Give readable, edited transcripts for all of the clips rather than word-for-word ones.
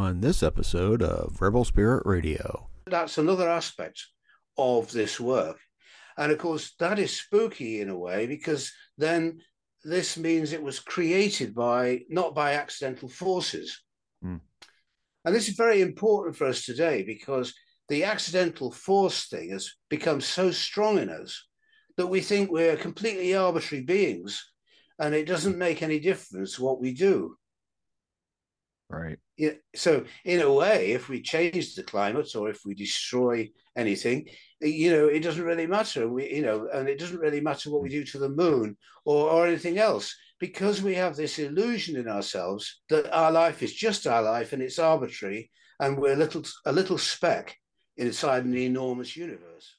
on this episode of Rebel Spirit Radio. That's another aspect of this work. And of course, that is spooky in a way, because then this means it was created not by accidental forces. And this is very important for us today, because the accidental force thing has become so strong in us that we think we're completely arbitrary beings, and it doesn't make any difference what we do. Right. Yeah, so in a way, if we change the climate or if we destroy anything, it doesn't really matter. And it doesn't really matter what we do to the moon or anything else, because we have this illusion in ourselves that our life is just our life and it's arbitrary, and we're a little speck inside an enormous universe.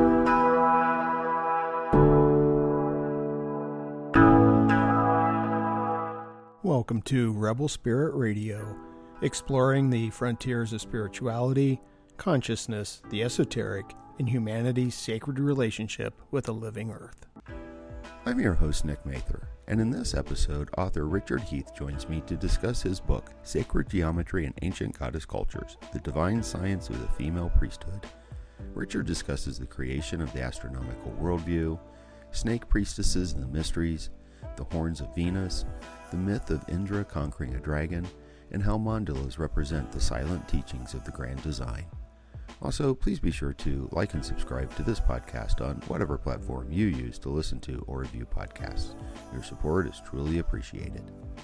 Welcome to Rebel Spirit Radio, exploring the frontiers of spirituality, consciousness, the esoteric, and humanity's sacred relationship with the living earth. I'm your host, Nick Mather, and in this episode, author Richard Heath joins me to discuss his book, Sacred Geometry in Ancient Goddess Cultures, The Divine Science of the Female Priesthood. Richard discusses the creation of the astronomical worldview, snake priestesses and the mysteries, the horns of Venus, the myth of Indra conquering a dragon, and how mandalas represent the silent teachings of the grand design. Also, please be sure to like and subscribe to this podcast on whatever platform you use to listen to or review podcasts. Your support is truly appreciated.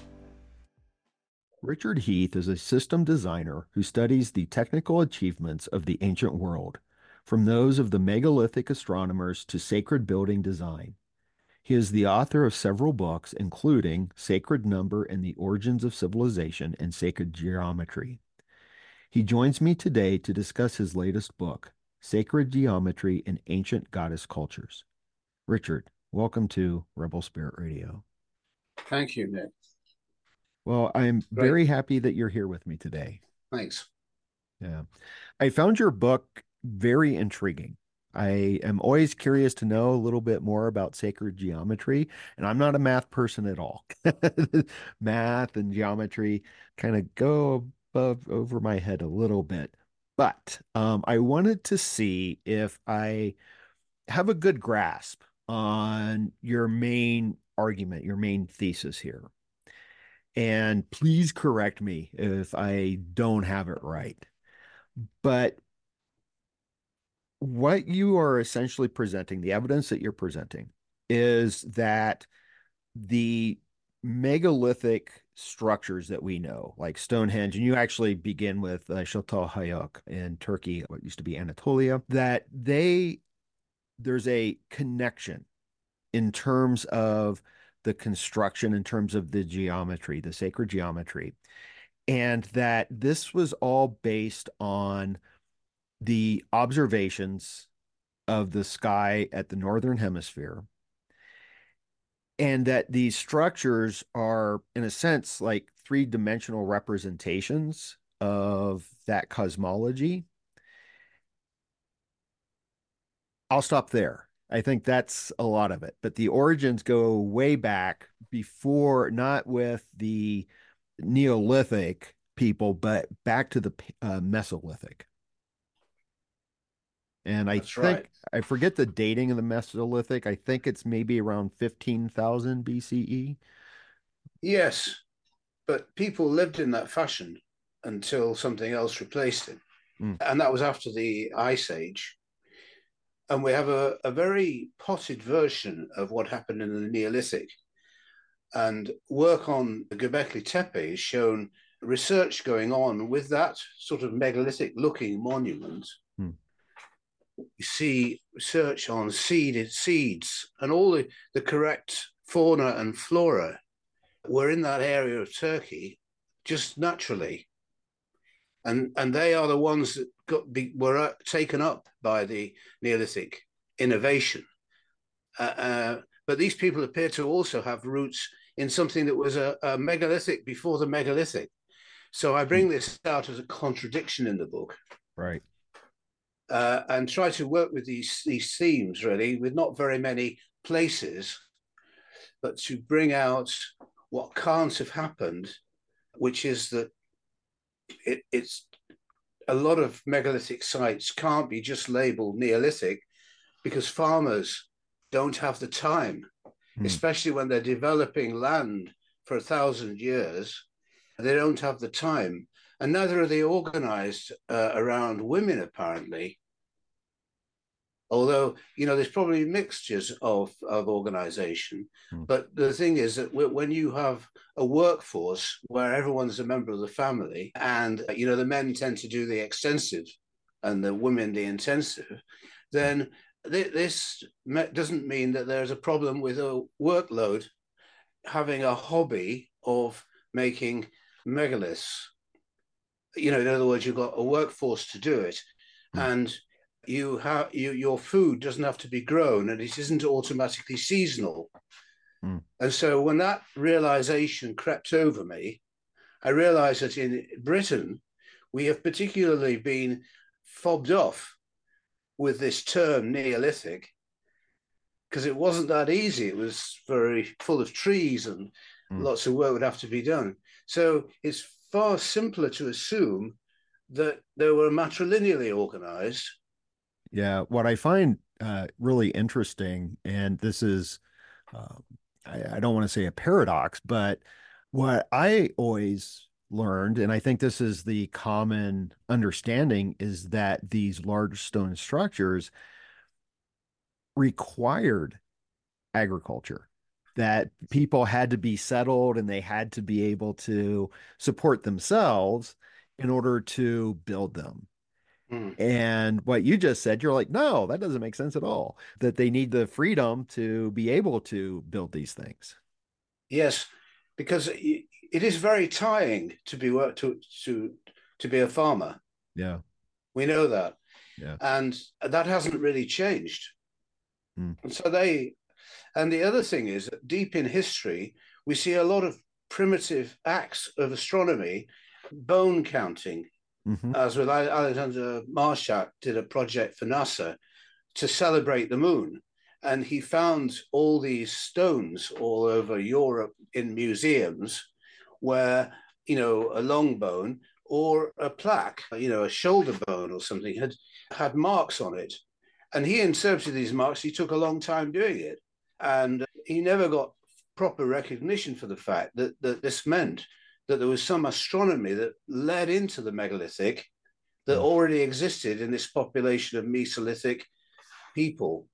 Richard Heath is a system designer who studies the technical achievements of the ancient world, from those of the megalithic astronomers to sacred building design. He is the author of several books, including Sacred Number and the Origins of Civilization and Sacred Geometry. He joins me today to discuss his latest book, Sacred Geometry in Ancient Goddess Cultures. Richard, welcome to Rebel Spirit Radio. Thank you, Nick. Well, I'm very happy that you're here with me today. Thanks. Yeah. I found your book very intriguing. I am always curious to know a little bit more about sacred geometry, and I'm not a math person at all. Math and geometry kind of go over my head a little bit. But I wanted to see if I have a good grasp on your main argument, your main thesis here. And please correct me if I don't have it right. But what you are essentially presenting, the evidence that you're presenting, is that the megalithic structures that we know, like Stonehenge, and you actually begin with Çatalhöyük in Turkey, what used to be Anatolia, that there's a connection in terms of the construction, in terms of the geometry, the sacred geometry, and that this was all based on the observations of the sky at the northern hemisphere, and that these structures are, in a sense, like three-dimensional representations of that cosmology. I'll stop there. I think that's a lot of it. But the origins go way back before, not with the Neolithic people, but back to the Mesolithic. And I think, I forget the dating of the Mesolithic. I think it's maybe around 15,000 BCE. Yes, but people lived in that fashion until something else replaced it. And that was after the Ice Age. And we have a very potted version of what happened in the Neolithic. And work on the Göbekli Tepe has shown research going on with that sort of megalithic-looking monument. You see research on seeds, and all the correct fauna and flora were in that area of Turkey just naturally. And they are the ones that were taken up by the Neolithic innovation. But these people appear to also have roots in something that was a megalithic before the megalithic. So I bring this out as a contradiction in the book. Right. And try to work with these themes, really, with not very many places, but to bring out what can't have happened, which is that it's a lot of megalithic sites can't be just labeled Neolithic because farmers don't have the time, especially when they're developing land for 1,000 years. They don't have the time, and neither are they organized around women, apparently. Although, there's probably mixtures of organization. But the thing is that when you have a workforce where everyone's a member of the family and, the men tend to do the extensive and the women the intensive, then this doesn't mean that there's a problem with a workload having a hobby of making megaliths. In other words, you've got a workforce to do it. And your food doesn't have to be grown and it isn't automatically seasonal. And so when that realization crept over me, I realized that in Britain, we have particularly been fobbed off with this term Neolithic because it wasn't that easy. It was very full of trees and lots of work would have to be done. So it's far simpler to assume that they were matrilineally organized. Yeah, what I find really interesting, and this is, I don't want to say a paradox, but what I always learned, and I think this is the common understanding, is that these large stone structures required agriculture, that people had to be settled and they had to be able to support themselves in order to build them. And what you just said, you're like, no, that doesn't make sense at all, that they need the freedom to be able to build these things. Yes, because it is very tiring to be to be a farmer. Yeah. We know that. Yeah. And that hasn't really changed. And so and the other thing is that deep in history, we see a lot of primitive acts of astronomy, bone counting, as with Alexander Marshak did a project for NASA to celebrate the moon. And he found all these stones all over Europe in museums where, a long bone or a plaque, a shoulder bone or something had marks on it. And he interpreted these marks. He took a long time doing it. And he never got proper recognition for the fact that this meant that there was some astronomy that led into the megalithic that already existed in this population of Mesolithic people.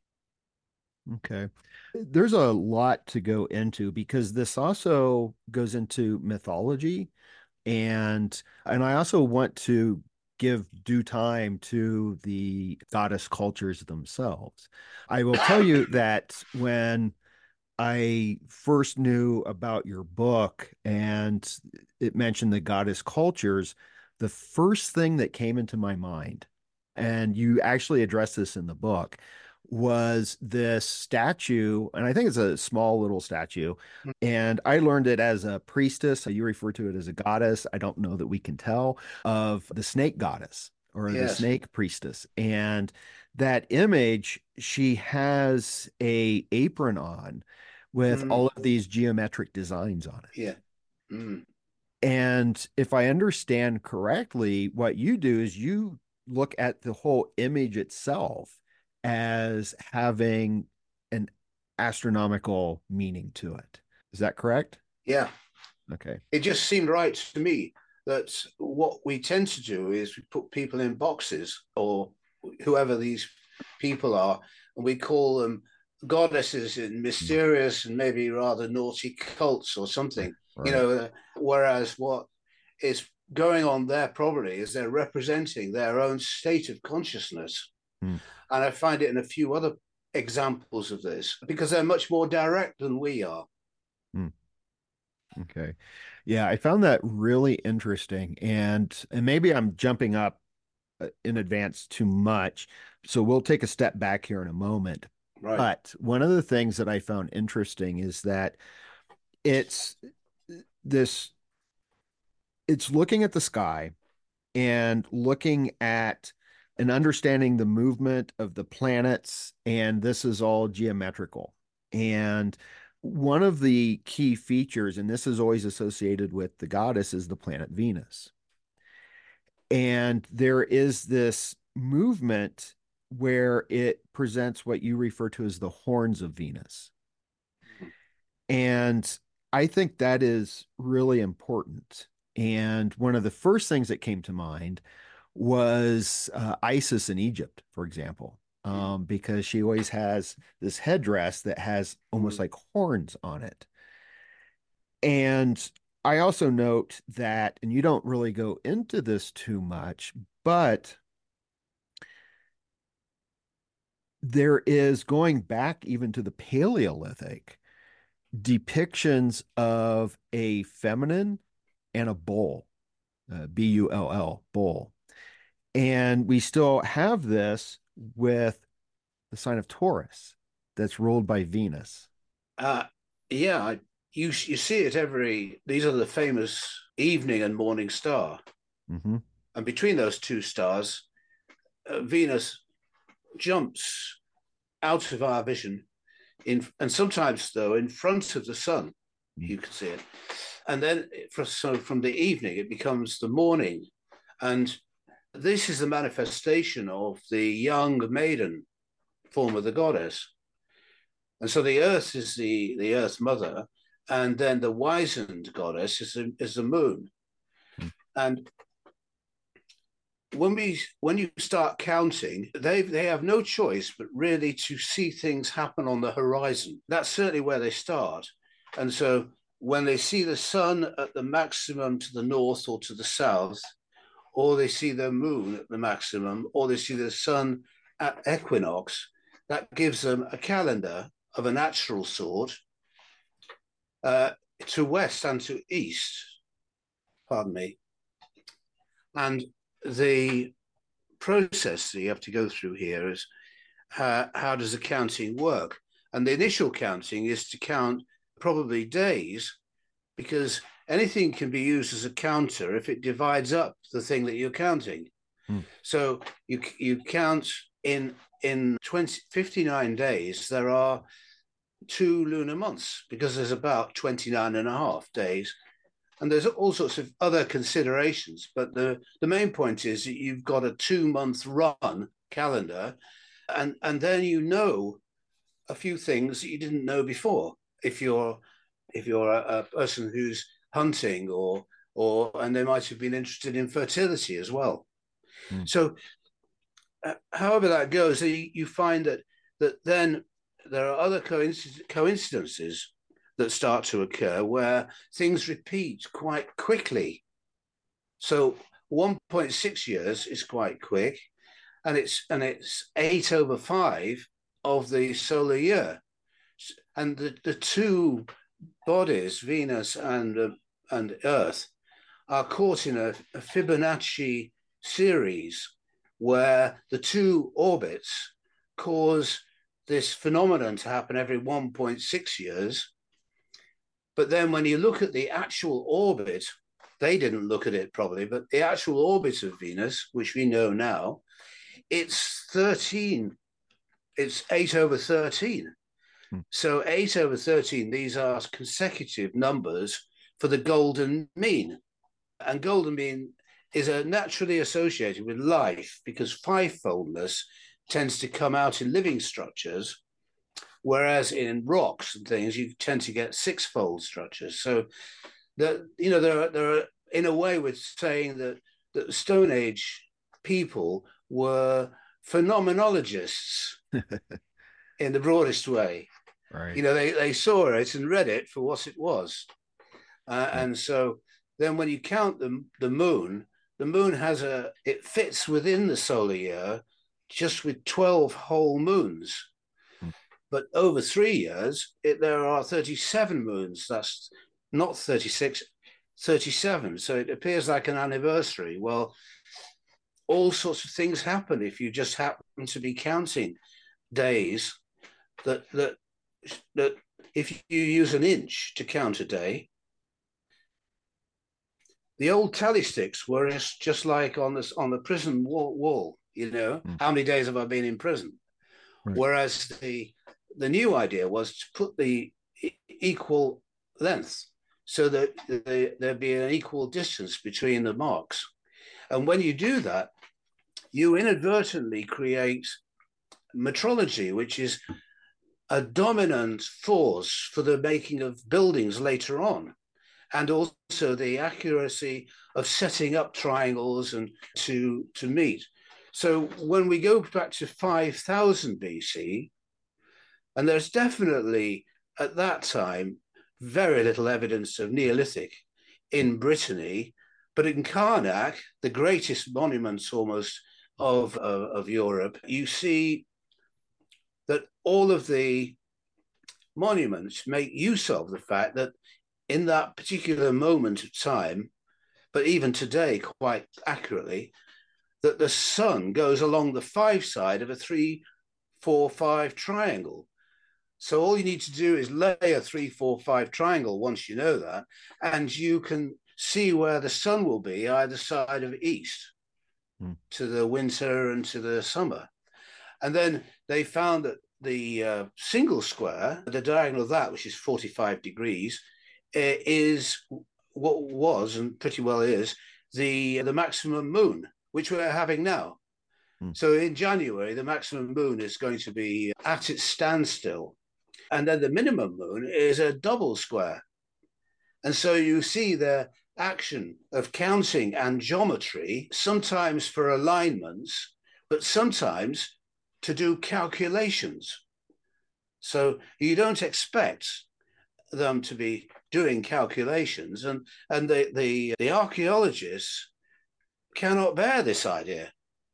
Okay. There's a lot to go into because this also goes into mythology, and I also want to give due time to the goddess cultures themselves. I will tell you that when I first knew about your book and it mentioned the goddess cultures, the first thing that came into my mind, and you actually address this in the book, was this statue. And I think it's a small little statue. And I learned it as a priestess. You refer to it as a goddess. I don't know that we can tell, of the snake goddess or the snake priestess. And that image, she has a apron on with all of these geometric designs on it. Yeah. And if I understand correctly, what you do is you look at the whole image itself as having an astronomical meaning to it. Is that correct? Yeah. Okay. It just seemed right to me that what we tend to do is we put people in boxes, or whoever these people are, and we call them goddesses in mysterious and maybe rather naughty cults or something. Right. Whereas what is going on there probably is they're representing their own state of consciousness. And I find it in a few other examples of this because they're much more direct than we are. Okay. Yeah, I found that really interesting. And maybe I'm jumping up in advance too much. So we'll take a step back here in a moment. Right. But one of the things that I found interesting is that it's looking at the sky and looking at and understanding the movement of the planets, and this is all geometrical. And one of the key features, and this is always associated with the goddess, is the planet Venus. And there is this movement where it presents what you refer to as the horns of Venus. And I think that is really important. And one of the first things that came to mind was Isis in Egypt, for example, because she always has this headdress that has almost like horns on it. And I also note that, and you don't really go into this too much, but there is, going back even to the Paleolithic, depictions of a feminine and a bull, bull, bull. And we still have this with the sign of Taurus that's ruled by Venus. Yeah, you see it these are the famous evening and morning star. Mm-hmm. And between those two stars, Venus jumps out of our vision, and sometimes, though, in front of the sun, you can see it. And then so from the evening, it becomes the morning. And this is the manifestation of the young maiden form of the goddess. And so the earth is the earth mother, and then the wizened goddess is the moon. And when you start counting, they have no choice but really to see things happen on the horizon. That's certainly where they start. And so when they see the sun at the maximum to the north or to the south, or they see the moon at the maximum, or they see the sun at equinox, that gives them a calendar of a natural sort to west and to east. Pardon me. And the process that you have to go through here is how does the counting work? And the initial counting is to count probably days, because anything can be used as a counter if it divides up the thing that you're counting. So you count in 59 days, there are 2 lunar months, because there's about 29 and a half days. And there's all sorts of other considerations, but the main point is that you've got a 2-month run calendar, and then you know a few things that you didn't know before. If you're a person who's hunting, or and they might have been interested in fertility as well. So, however that goes, you find that then there are other coincidences that start to occur where things repeat quite quickly. So 1.6 years is quite quick, and it's 8/5 of the solar year. And the two bodies, Venus and Earth, are caught in a Fibonacci series where the two orbits cause this phenomenon to happen every 1.6 years. But then when you look at the actual orbit, they didn't look at it probably, but the actual orbit of Venus, which we know now, it's 13. It's 8/13. So 8/13, these are consecutive numbers for the golden mean. And golden mean is naturally associated with life, because fivefoldness tends to come out in living structures, whereas in rocks and things, you tend to get sixfold structures. So there are, in a way, we're saying that the Stone Age people were phenomenologists in the broadest way. Right. They saw it and read it for what it was. And so then when you count the moon it fits within the solar year just with 12 whole moons. But over 3 years, there are 37 moons. That's not 36, 37. So it appears like an anniversary. Well, all sorts of things happen if you just happen to be counting days. That if you use an inch to count a day, the old tally sticks were just like on the prison wall. How many days have I been in prison? Right. Whereas the new idea was to put the equal length, so that there'd be an equal distance between the marks. And when you do that, you inadvertently create metrology, which is a dominant force for the making of buildings later on, and also the accuracy of setting up triangles and to meet. So when we go back to 5000 BC, and there's definitely at that time very little evidence of Neolithic in Brittany, but in Karnak, the greatest monuments almost of Europe, you see that all of the monuments make use of the fact that in that particular moment of time, but even today quite accurately, that the sun goes along the 5 side of a 3, 4, 5 triangle. So all you need to do is lay a 3, 4, 5 triangle once you know that, and you can see where the sun will be either side of east to the winter and to the summer. And then they found that the single square, the diagonal of that, which is 45 degrees, is what was and pretty well is the maximum moon, which we're having now. So in January, the maximum moon is going to be at its standstill. And then the minimum moon is a double square. And so you see the action of counting and geometry, sometimes for alignments, but sometimes to do calculations. So you don't expect them to be doing calculations, and the archaeologists cannot bear this idea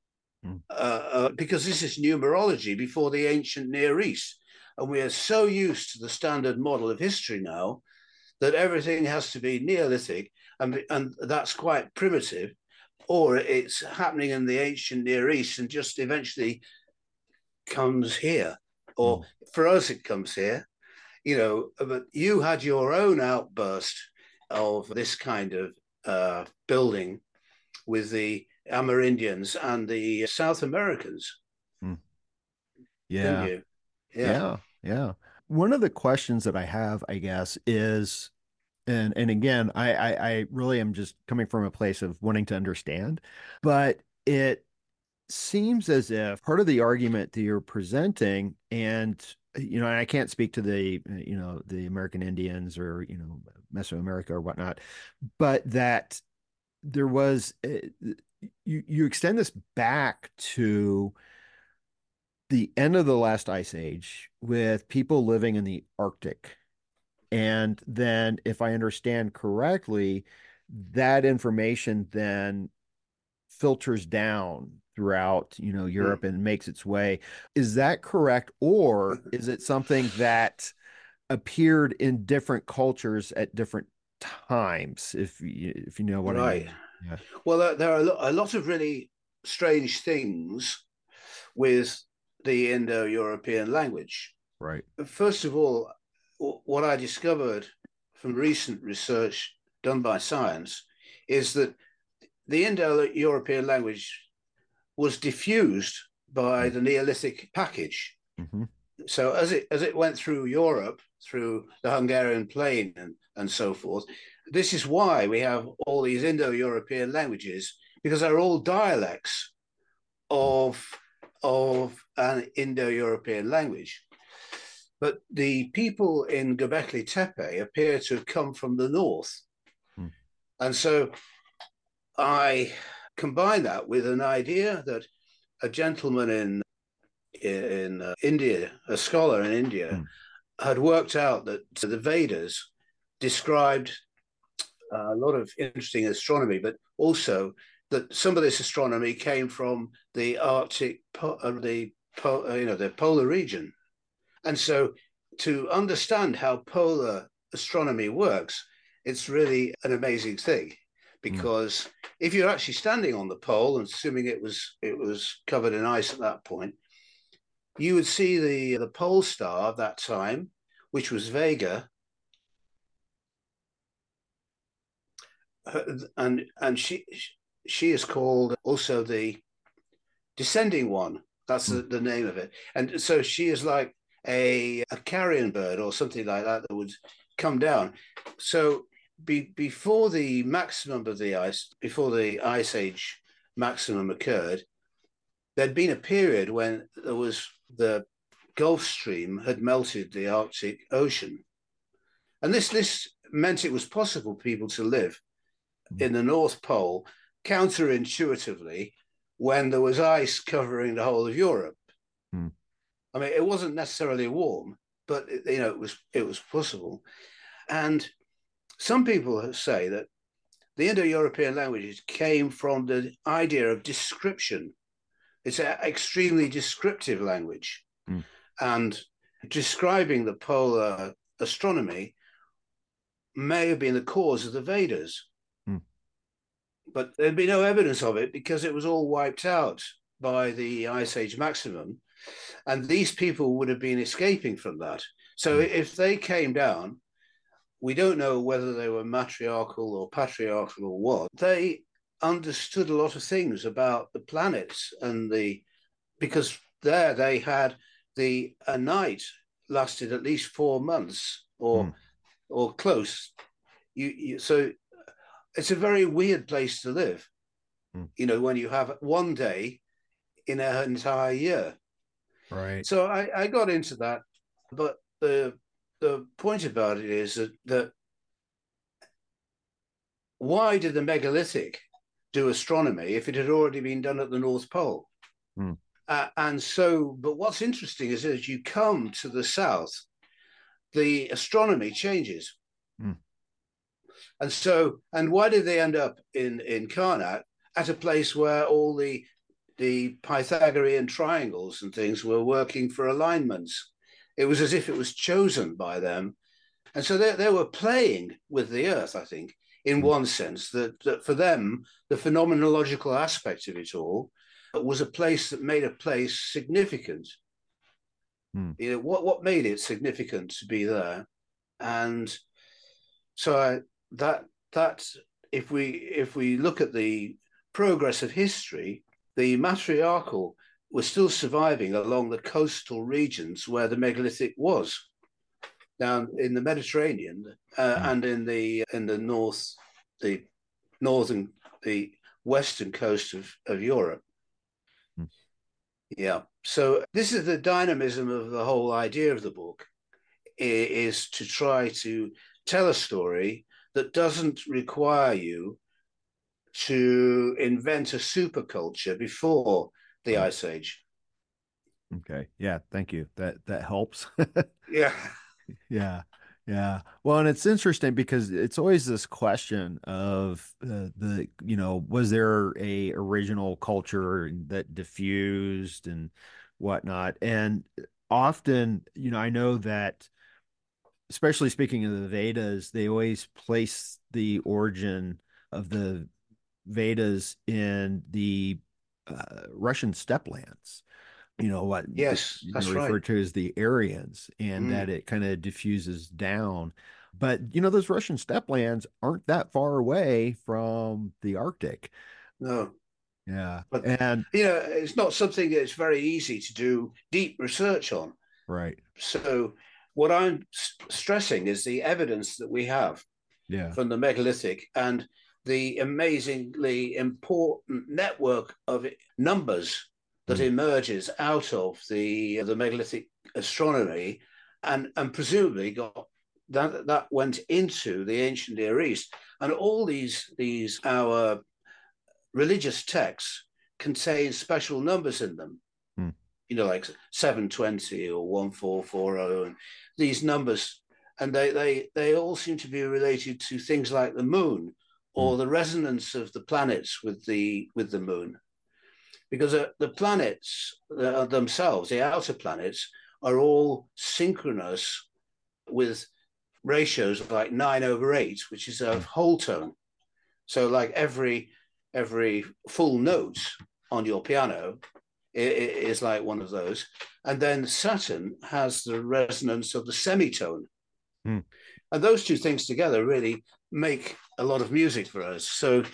because this is numerology before the ancient Near East. And we are so used to the standard model of history now that everything has to be Neolithic, and that's quite primitive, or it's happening in the ancient Near East and just eventually comes here. Or for us, it comes here, you know, but you had your own outburst of this kind of building with the Amerindians and the South Americans. Yeah. Didn't you? Yeah. One of the questions that I have, I guess, is, and again, I really am just coming from a place of wanting to understand, but it seems as if part of the argument that you're presenting, and I can't speak to the the American Indians or Mesoamerica or whatnot, but that there was you extend this back to the end of the last ice age with people living in the Arctic. And then, if I understand correctly, that information then filters down throughout, Europe and makes its way. Is that correct? Or is it something that appeared in different cultures at different times, if you know what I mean? Yeah. Well, there are a lot of really strange things with the Indo-European language. Right. First of all, what I discovered from recent research done by science is that the Indo-European language was diffused by the Neolithic package. So as it went through Europe, through the Hungarian plain and so forth, this is why we have all these Indo-European languages, because they're all dialects of an Indo-European language. But the people in Göbekli Tepe appear to have come from the north. And so I combine that with an idea that a gentleman in India, a scholar in India, had worked out that the Vedas described a lot of interesting astronomy, but also that some of this astronomy came from the Arctic, the polar region. And so to understand how polar astronomy works, it's really an amazing thing, because if you're actually standing on the pole, and assuming it was covered in ice at that point, you would see the pole star of that time, which was Vega, and she is called also the descending one. That's the name of it. And so she is like a carrion bird or something like that would come down. So before the maximum of the ice, before the ice age maximum occurred, there'd been a period when there was the Gulf Stream had melted the Arctic Ocean. And this meant it was possible for people to live in the North Pole counterintuitively when there was ice covering the whole of Europe. I mean, it wasn't necessarily warm, but it was possible. And some people say that the Indo-European languages came from the idea of description. It's an extremely descriptive language. And describing the polar astronomy may have been the cause of the Vedas. But there'd be no evidence of it because it was all wiped out by the Ice Age maximum. And these people would have been escaping from that. So if they came down, we don't know whether they were matriarchal or patriarchal or what. They understood a lot of things about the planets because there they had a night lasted at least 4 months or close. So it's a very weird place to live, when you have one day in an entire year. Right. So I got into that, but the point about it is that why did the megalithic do astronomy if it had already been done at the North Pole? But what's interesting is as you come to the south, the astronomy changes. And why did they end up in Karnak at a place where all the Pythagorean triangles and things were working for alignments? It was as if it was chosen by them. And so they were playing with the earth, I think, in one sense, that for them, the phenomenological aspect of it all was a place that made a place significant. What made it significant to be there? And so that if we look at the progress of history, the matriarchal was still surviving along the coastal regions where the megalithic was, down in the Mediterranean and in the north, the western coast of Europe. Yeah. So this is the dynamism of the whole idea of the book, is to try to tell a story that doesn't require you to invent a superculture before the Ice Age. Okay. Yeah. Thank you. That helps. Yeah. Yeah. Yeah. Well, and it's interesting because it's always this question of was there a original culture that diffused and whatnot? And often, I know that, especially speaking of the Vedas, they always place the origin of the Vedas in the Russian steppe lands. What yes, that's referred right. to as the Aryans, and that it kind of diffuses down. But those Russian steppe lands aren't that far away from the Arctic. No. Yeah. But and it's not something that's very easy to do deep research on. Right. So what I'm stressing is the evidence that we have from the megalithic and the amazingly important network of numbers that emerges out of the megalithic astronomy, and presumably got that went into the ancient Near East. And all these our religious texts contain special numbers in them, like 720 or 1440, and these numbers, and they all seem to be related to things like the moon or the resonance of the planets with the moon. Because the planets themselves, the outer planets, are all synchronous with ratios like 9/8, which is a whole tone. So like every full note on your piano is like one of those. And then Saturn has the resonance of the semitone. And those two things together really make a lot of music for us. So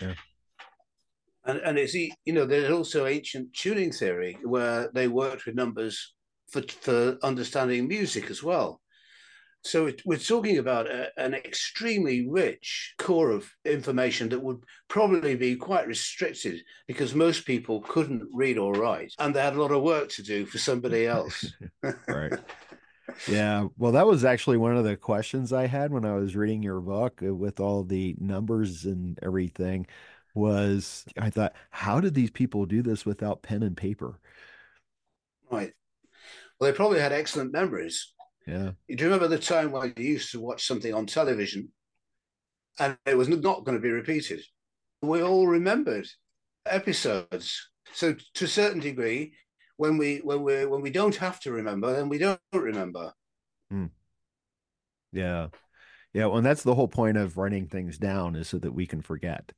And it's, there's also ancient tuning theory where they worked with numbers for understanding music as well. So we're talking about an extremely rich core of information that would probably be quite restricted because most people couldn't read or write and they had a lot of work to do for somebody else. Right. Yeah. Well, that was actually one of the questions I had when I was reading your book with all the numbers and everything was I thought, how did these people do this without pen and paper? Right. Well, they probably had excellent memories. Yeah. Do you remember the time when you used to watch something on television and it was not going to be repeated? We all remembered episodes. So to a certain degree, when we don't have to remember, then we don't remember. Hmm. Yeah. Yeah. Well, and that's the whole point of writing things down is so that we can forget.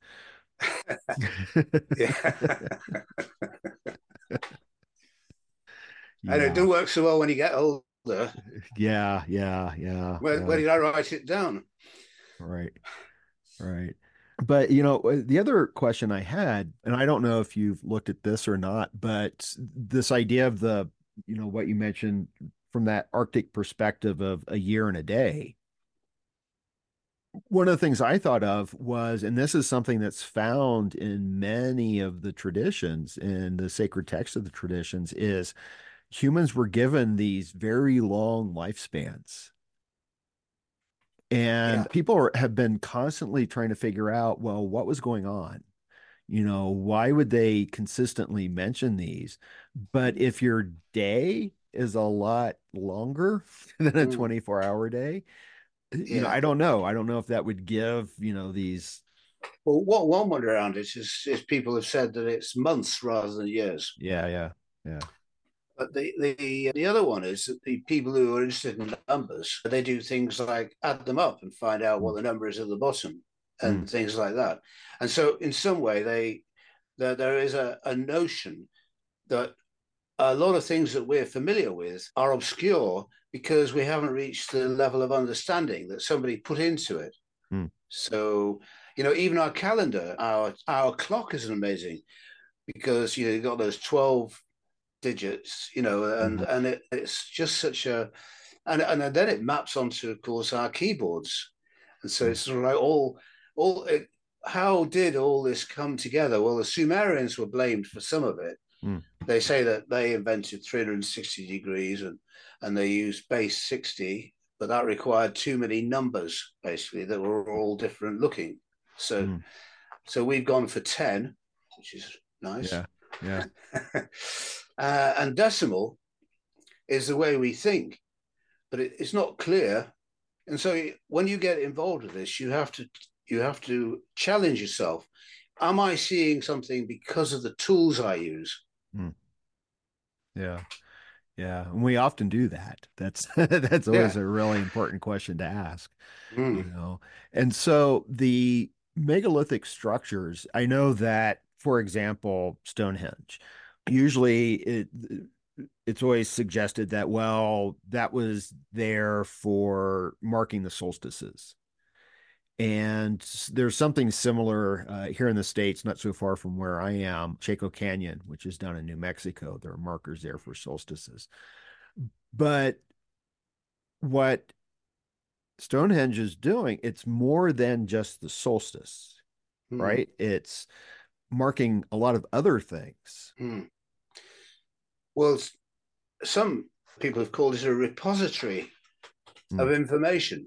Yeah. And it Yeah. do work so well when you get older. Yeah. Yeah. Yeah. Where Yeah. did I write it down? Right. Right. But the other question I had, and I don't know if you've looked at this or not, but this idea of what you mentioned from that Arctic perspective of a year and a day. One of the things I thought of was, and this is something that's found in many of the traditions, in the sacred text of the traditions, is humans were given these very long lifespans. Yeah. And people have been constantly trying to figure out, well, what was going on? Why would they consistently mention these? But if your day is a lot longer than a Mm, 24-hour day, yeah. I don't know. I don't know if that would give, these. Well, what one wonder around it is people have said that it's months rather than years. Yeah, yeah, yeah. But the other one is that the people who are interested in numbers, they do things like add them up and find out Mm, what the number is at the bottom mm, and things like that. And so in some way there is a notion that a lot of things that we're familiar with are obscure because we haven't reached the level of understanding that somebody put into it. mm, So, even our calendar, our clock is amazing because you've got those 12 digits, mhm, it's just such and then it maps onto, of course, our keyboards, and so mm, it's sort of like all it, how did all this come together? Well, the Sumerians were blamed for some of it. mm, They say that they invented 360 degrees and they used base 60, but that required too many numbers basically that were all different looking. So mm. so we've gone for 10, which is nice. Yeah, yeah. And decimal is the way we think, but it's not clear. And so when you get involved with this, you have to challenge yourself. Am I seeing something because of the tools I use? Mm, yeah. Yeah, and we often do that. That's that's always Yeah. a really important question to ask, you Mm. know. And so the megalithic structures, I know that, for example, Stonehenge, usually it's always suggested that, well, that was there for marking the solstices. And there's something similar here in the States, not so far from where I am, Chaco Canyon, which is down in New Mexico. There are markers there for solstices. But what Stonehenge is doing, it's more than just the solstice, Mm. right? It's marking a lot of other things. Mm. Well, some people have called it a repository Mm, of information.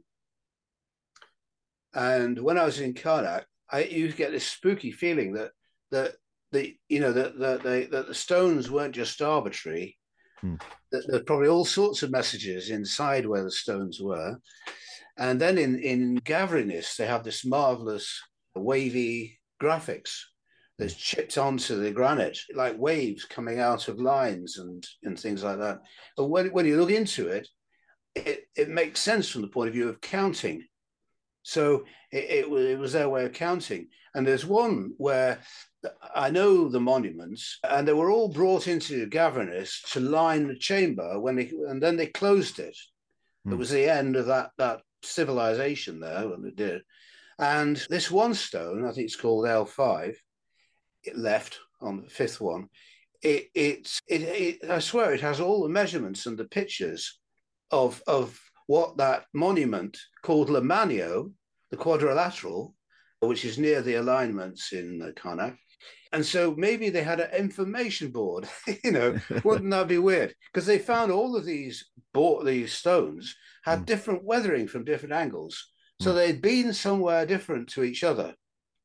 And when I was in Karnak, you get this spooky feeling that that the stones weren't just arbitrary. mm, That there's probably all sorts of messages inside where the stones were. And then in Gavrinis, they have this marvelous wavy graphics mm, that's chipped onto the granite, like waves coming out of lines and things like that. But when you look into it, it makes sense from the point of view of counting. So it was their way of counting. And there's one where I know the monuments, and they were all brought into Gavrinis to line the chamber and then they closed it. It mm, was the end of that civilization there when they did. And this one stone, I think it's called L5, it left on the fifth one. I swear it has all the measurements and the pictures of what that monument called Lemagno, the quadrilateral, which is near the alignments in Karnak. And so maybe they had an information board, wouldn't that be weird? Because they found all of these stones had different weathering from different angles. So they'd been somewhere different to each other.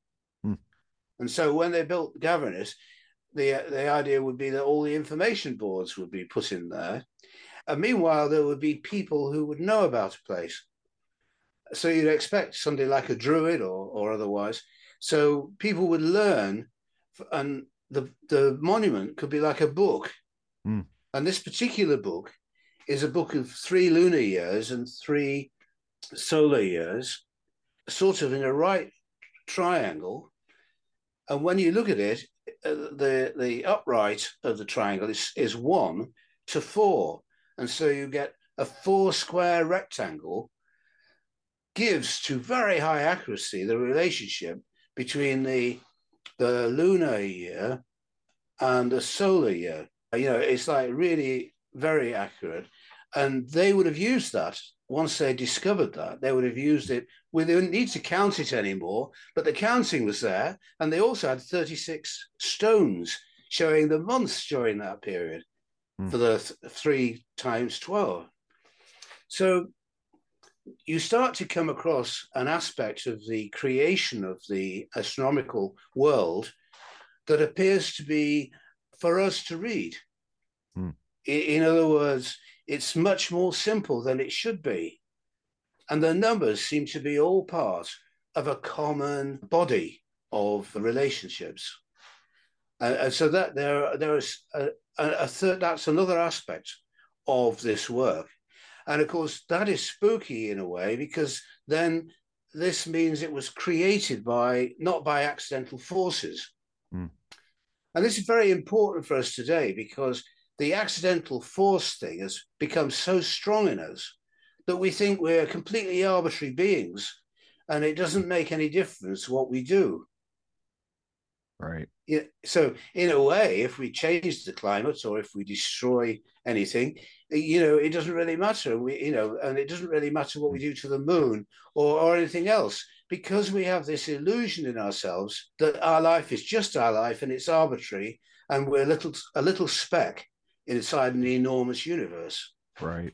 And so when they built Gavrinis, the idea would be that all the information boards would be put in there. And meanwhile, there would be people who would know about a place. So you'd expect somebody like a druid or otherwise. So people would learn, and the monument could be like a book. And this particular book is a book of 3 lunar years and 3 solar years, sort of in a right triangle. And when you look at it, the upright of the triangle is 1 to 4. And so you get a 4 square rectangle, gives to very high accuracy the relationship between the lunar year and the solar year. It's like really very accurate. And they would have used that once they discovered that. They would have used it. They didn't need to count it anymore, but the counting was there. And they also had 36 stones showing the months during that period for the 3 times 12. So you start to come across an aspect of the creation of the astronomical world that appears to be for us to read. In other words, it's much more simple than it should be. And the numbers seem to be all part of a common body of relationships. And so that there is that's another aspect of this work. And of course, that is spooky in a way, because then this means it was created not by accidental forces. And this is very important for us today, because the accidental force thing has become so strong in us that we think we're completely arbitrary beings, and it doesn't make any difference what we do. Right. Yeah. So in a way, if we change the climate or if we destroy anything, it doesn't really matter. And it doesn't really matter what we do to the moon or anything else, because we have this illusion in ourselves that our life is just our life and it's arbitrary, and we're a little speck inside an enormous universe. Right.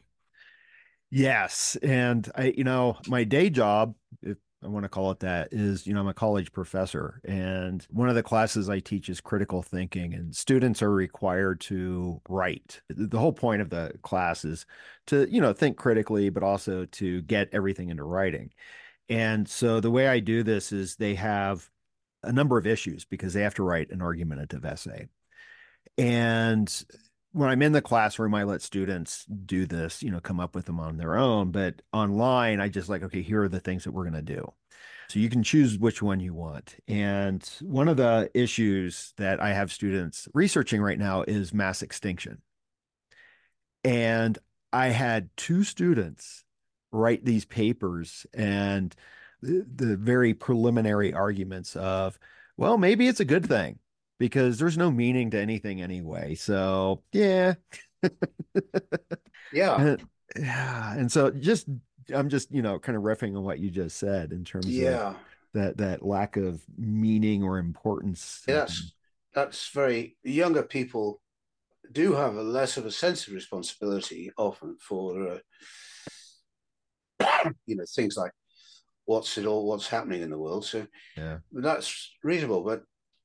Yes. And my day job, if I want to call it that, is, I'm a college professor, and one of the classes I teach is critical thinking, and students are required to write. The whole point of the class is to, think critically, but also to get everything into writing. And so the way I do this is they have a number of issues because they have to write an argumentative essay. And when I'm in the classroom, I let students do this, come up with them on their own. But online, I just okay, here are the things that we're going to do. So you can choose which one you want. And one of the issues that I have students researching right now is mass extinction. And I had 2 students write these papers, and the very preliminary arguments of, well, maybe it's a good thing, because there's no meaning to anything anyway. So yeah. Yeah. And so I'm just, kind of riffing on what you just said in terms of that lack of meaning or importance. That's very, younger people do have a less of a sense of responsibility often for, things like what's happening in the world. So yeah, that's reasonable, but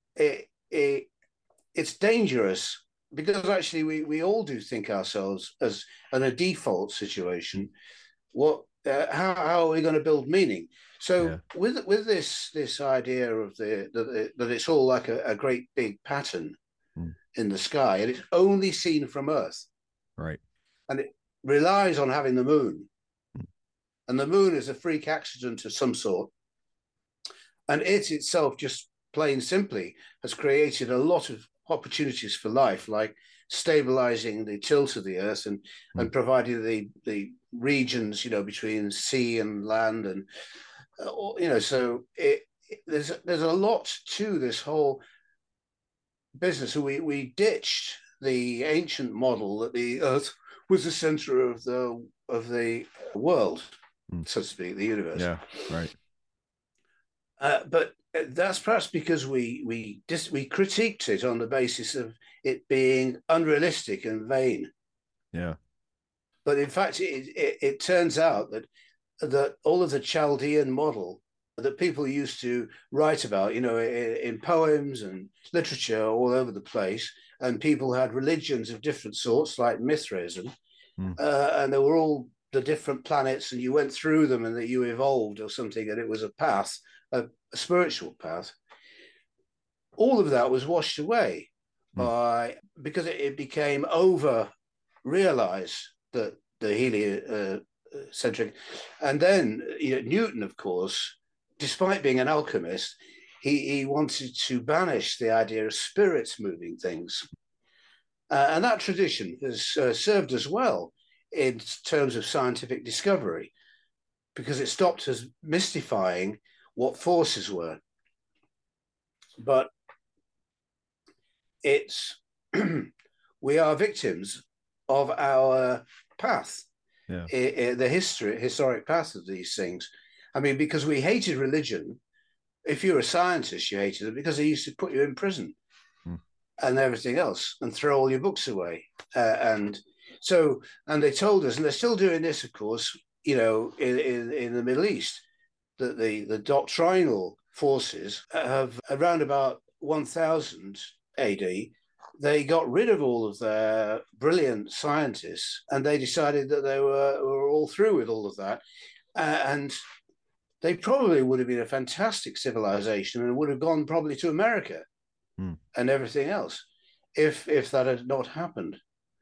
it's dangerous, because actually we all do think ourselves as in a default situation. How are we going to build meaning? So with this idea of that it's all like a great big pattern in the sky, and it's only seen from Earth, right? And it relies on having the moon, and the moon is a freak accident of some sort, and it itself, just plain simply, has created a lot of opportunities for life, like stabilizing the tilt of the Earth and providing the regions, between sea and land, and so there's a lot to this whole business. So we ditched the ancient model that the Earth was the center of the world, so to speak, the universe. Yeah, right. But that's perhaps because we critiqued it on the basis of it being unrealistic and vain. Yeah. But in fact, it turns out that all of the Chaldean model that people used to write about, in poems and literature all over the place, and people had religions of different sorts, like Mithraism, and they were all the different planets, and you went through them, and that you evolved or something, and it was a path, a spiritual path. All of that was washed away because it became over realized that the heliocentric, and then Newton, of course, despite being an alchemist, he wanted to banish the idea of spirits moving things, and that tradition has served us well in terms of scientific discovery, because it stopped us mystifying what forces were. But it's we are victims of our path, the historic path of these things. I mean, because we hated religion. If you're a scientist, you hated it because they used to put you in prison and everything else and throw all your books away. And they told us, and they're still doing this, of course, in the Middle East, that the doctrinal forces have around about 1000 AD, they got rid of all of their brilliant scientists, and they decided that they were all through with all of that. And they probably would have been a fantastic civilization and would have gone probably to America and everything else if that had not happened.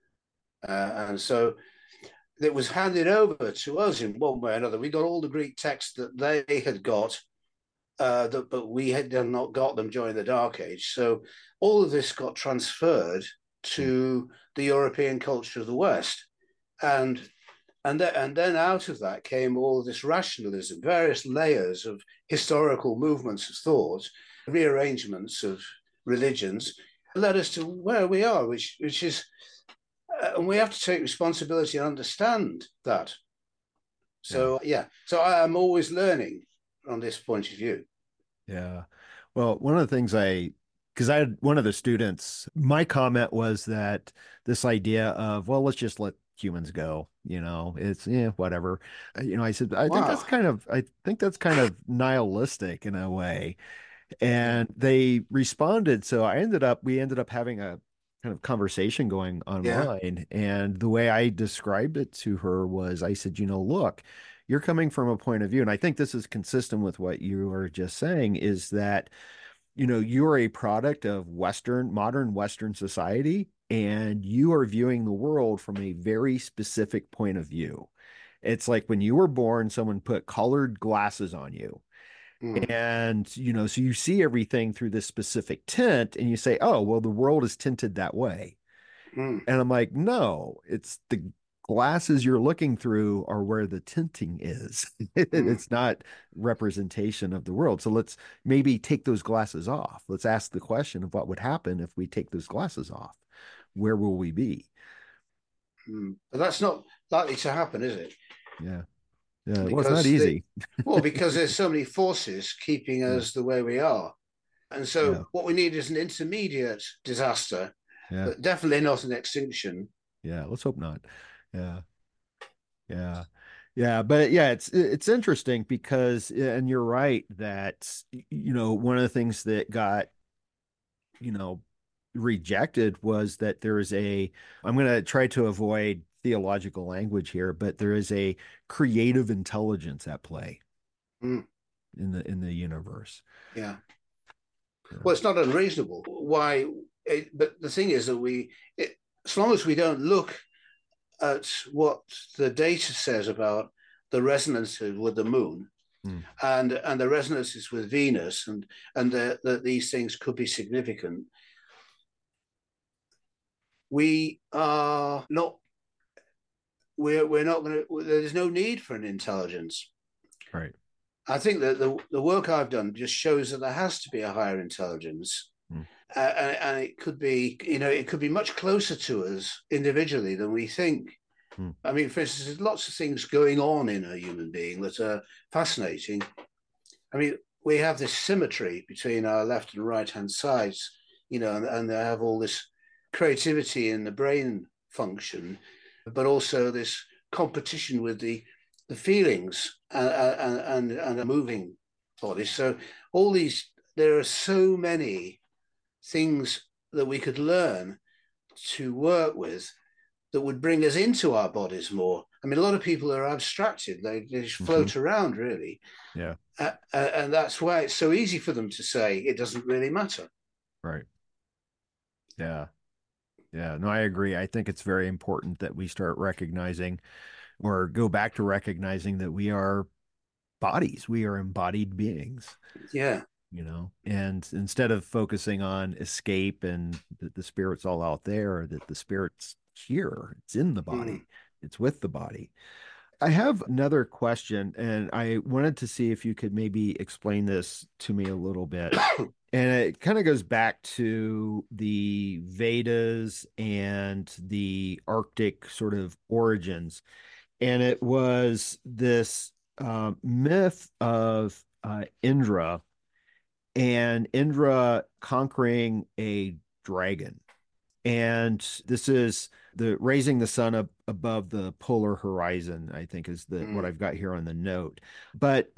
And so it was handed over to us in one way or another. We got all the Greek texts that they had got, but we had not got them during the Dark Age. So all of this got transferred to the European culture of the West. And then out of that came all of this rationalism, various layers of historical movements of thought, rearrangements of religions, led us to where we are, which is, and we have to take responsibility and understand that. So so I'm always learning on this point of view. Yeah. Well, one of the things because I had one of the students, my comment was that this idea of, well, let's just let humans go, it's whatever. I said, I think that's kind of nihilistic in a way. And they responded. So we ended up having a kind of conversation going online. And the way I described it to her was, I said, look, you're coming from a point of view, and I think this is consistent with what you were just saying, is that, you're a product of modern Western society, and you are viewing the world from a very specific point of view. It's like when you were born, someone put colored glasses on you. And, so you see everything through this specific tint, and you say, oh, well, the world is tinted that way. And I'm like, no, it's the glasses you're looking through are where the tinting is. It's not representation of the world. So let's maybe take those glasses off. Let's ask the question of what would happen if we take those glasses off. Where will we be? But that's not likely to happen, is it? Yeah. Yeah, well, it's not easy. Because there's so many forces keeping us the way we are. And so what we need is an intermediate disaster, but definitely not an extinction. Yeah, let's hope not. Yeah. Yeah. Yeah, but it's interesting because, and you're right that, one of the things that got, rejected was that I'm going to try to avoid theological language here, but there is a creative intelligence at play in the universe. Yeah. Well, it's not unreasonable. Why? But the thing is that as long as we don't look at what the data says about the resonances with the moon and the resonances with Venus, and that these things could be significant, we are not. We're not going to. There's no need for an intelligence. Right. I think that the work I've done just shows that there has to be a higher intelligence, and it could be, it could be much closer to us individually than we think. I mean, for instance, there's lots of things going on in a human being that are fascinating. I mean, we have this symmetry between our left and right hand sides, and they have all this creativity in the brain function, but also this competition with the feelings and a moving body. So there are so many things that we could learn to work with that would bring us into our bodies more. I mean, a lot of people are abstracted; they just float around, really. Yeah, and that's why it's so easy for them to say it doesn't really matter. Right. Yeah. Yeah. No, I agree. I think it's very important that we start recognizing or go back to recognizing that we are bodies, we are embodied beings. Yeah. And instead of focusing on escape and that the spirit's all out there, that the spirit's here, it's in the body, it's with the body. I have another question, and I wanted to see if you could maybe explain this to me a little bit. And it kind of goes back to the Vedas and the Arctic sort of origins. And it was this myth of Indra and Indra conquering a dragon. And this is the raising the sun up above the polar horizon, I think is what I've got here on the note. But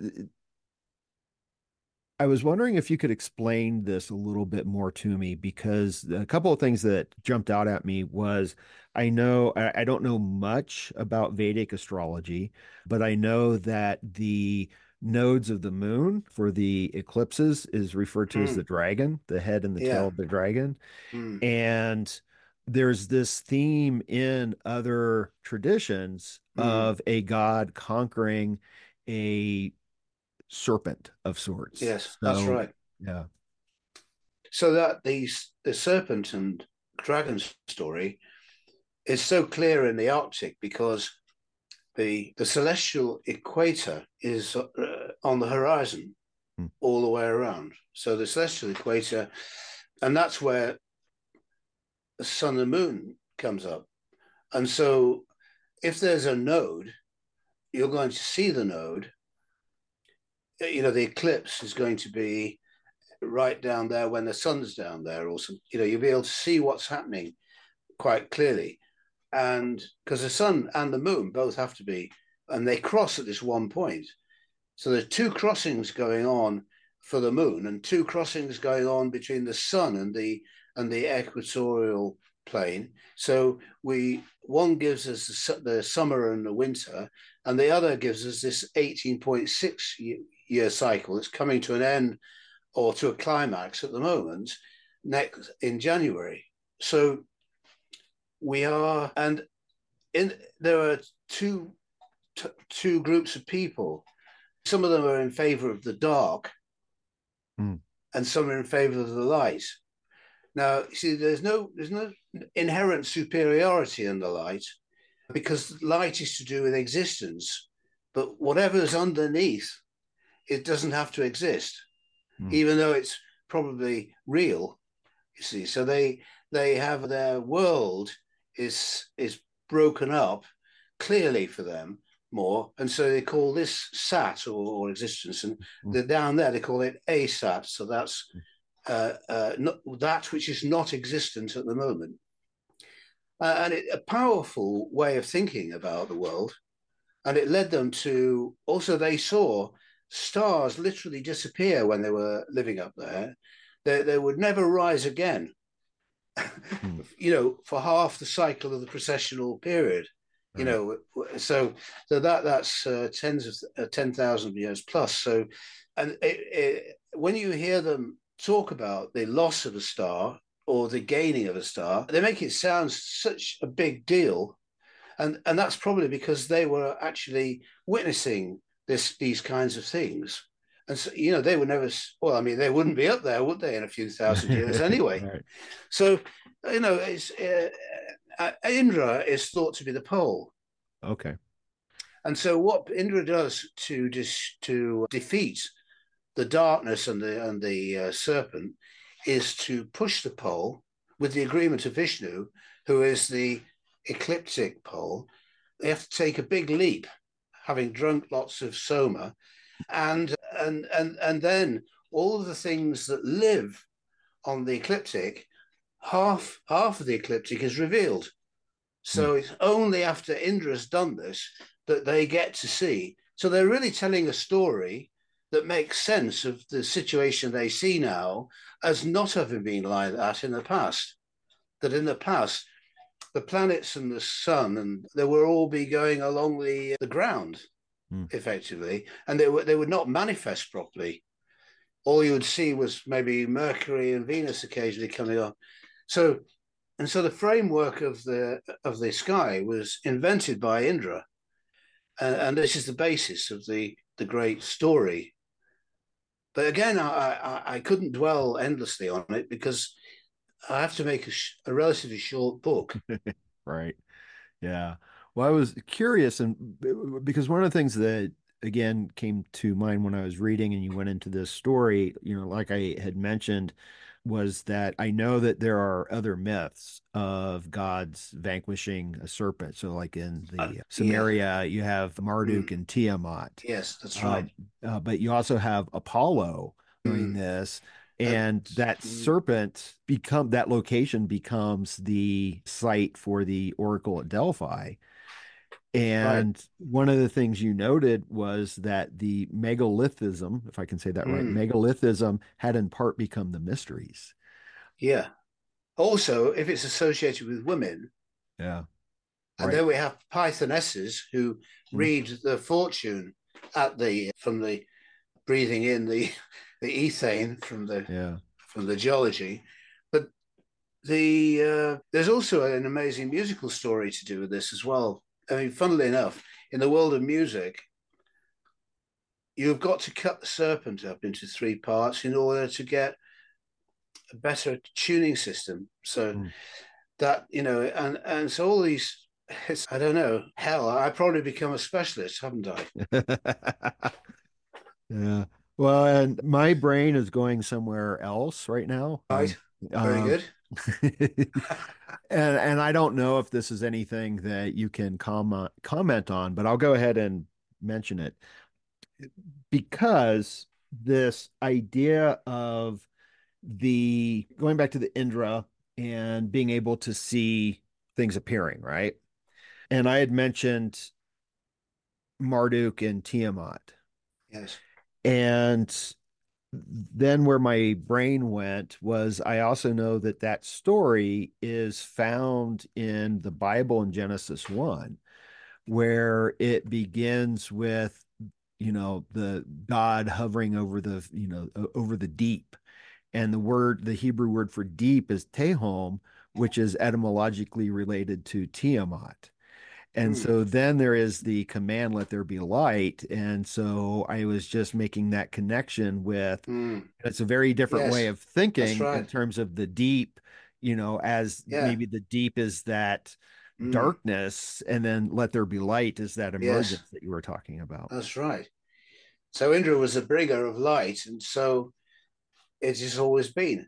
I was wondering if you could explain this a little bit more to me, because a couple of things that jumped out at me was I don't know much about Vedic astrology, but I know that the nodes of the moon for the eclipses is referred to as the dragon, the head and the tail of the dragon. And there's this theme in other traditions of a god conquering a serpent of sorts. Yes, that's right. Yeah. So that the serpent and dragon story is so clear in the Arctic because the celestial equator is on the horizon all the way around. So the celestial equator, and that's where the sun and moon comes up. And so if there's a node, you're going to see the node. The eclipse is going to be right down there when the sun's down there, or you'll be able to see what's happening quite clearly. And because the sun and the moon both have to be, and they cross at this one point. So there's two crossings going on for the moon and two crossings going on between the sun and the equatorial plane. So one gives us the summer and the winter, and the other gives us this 18.6-year cycle. It's coming to an end or to a climax at the moment in January. So there are two groups of people. Some of them are in favor of the dark, and some are in favor of the light. Now, you see, there's no inherent superiority in the light, because light is to do with existence. But whatever's underneath, it doesn't have to exist, even though it's probably real. You see, so they have their world is broken up clearly for them more, and so they call this sat or existence, and they're down there they call it asat. So that's that which is not existent at the moment, and a powerful way of thinking about the world. And it led them to also, they saw stars literally disappear when they were living up there. They would never rise again, for half the cycle of the precessional period. Right. So that's tens of 10,000 years plus. So, and when you hear them talk about the loss of a star or the gaining of a star, they make it sound such a big deal, and that's probably because they were actually witnessing these kinds of things. And so, they would never. Well, I mean, they wouldn't be up there, would they, in a few thousand years anyway? Right. So, it's Indra is thought to be the pole. Okay. And so, what Indra does to defeat the darkness and the serpent is to push the pole with the agreement of Vishnu, who is the ecliptic pole. they have to take a big leap, having drunk lots of soma, and then all of the things that live on the ecliptic, half of the ecliptic is revealed. So it's only after Indra's done this that they get to see. So they're really telling a story that makes sense of the situation they see now as not having been like that in the past. That in the past, the planets and the sun and they were all be going along the ground effectively, and they would not manifest properly. All you would see was maybe Mercury and Venus occasionally coming up. So the framework of the sky was invented by Indra, and this is the basis of the great story. But again, I couldn't dwell endlessly on it because I have to make a relatively short book. Right. Yeah. Well, I was curious, and because one of the things that again came to mind when I was reading and you went into this story, like I had mentioned, was that I know that there are other myths of gods vanquishing a serpent. So, like in the Sumeria, you have Marduk and Tiamat. Yes, that's right. But you also have Apollo doing this. And that serpent that location becomes the site for the Oracle at Delphi. And one of the things you noted was that the megalithism, if I can say that right, megalithism had in part become the mysteries. Yeah. Also, if it's associated with women. Yeah. And then we have Pythonesses who read the fortune from the breathing in the ethane from the geology. But there's also an amazing musical story to do with this as well. I mean, funnily enough, in the world of music, you've got to cut the serpent up into 3 parts in order to get a better tuning system. So that, and so all these, I don't know, hell, I probably become a specialist, haven't I? Yeah. Well, and my brain is going somewhere else right now. Right. Very good. And I don't know if this is anything that you can comment on, but I'll go ahead and mention it because this idea of going back to the Indra and being able to see things appearing, right? And I had mentioned Marduk and Tiamat. Yes. And then where my brain went was I also know that story is found in the Bible in Genesis 1, where it begins with, the God hovering over over the deep. And the Hebrew word for deep is tehom, which is etymologically related to Tiamat. And so then there is the command, let there be light. And so I was just making that connection with it's a very different way of thinking in terms of the deep, as maybe the deep is that darkness, and then let there be light is that emergence that you were talking about. That's right. So Indra was a bringer of light, and so it has always been.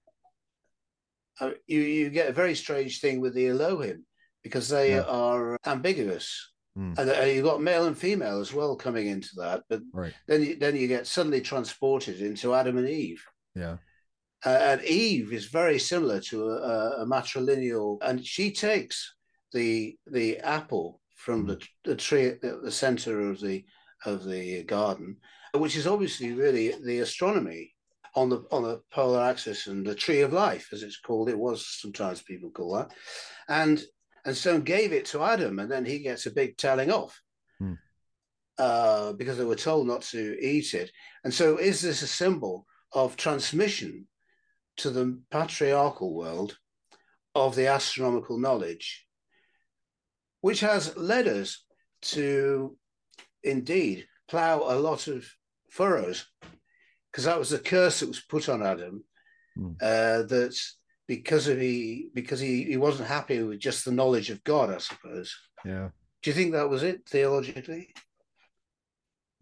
You get a very strange thing with the Elohim because they are ambiguous. And you've got male and female as well coming into that. But then you get suddenly transported into Adam and Eve. Yeah. And Eve is very similar to a matrilineal, and she takes the apple from the tree at the center of the garden, which is obviously really the astronomy on the polar axis and the tree of life, as it's called. It was sometimes people call that, and so gave it to Adam, and then he gets a big telling off because they were told not to eat it. And so, is this a symbol of transmission to the patriarchal world of the astronomical knowledge, which has led us to indeed plow a lot of furrows, because that was the curse that was put on Adam, that because he wasn't happy with just the knowledge of God, I suppose. Yeah. Do you think that was it theologically?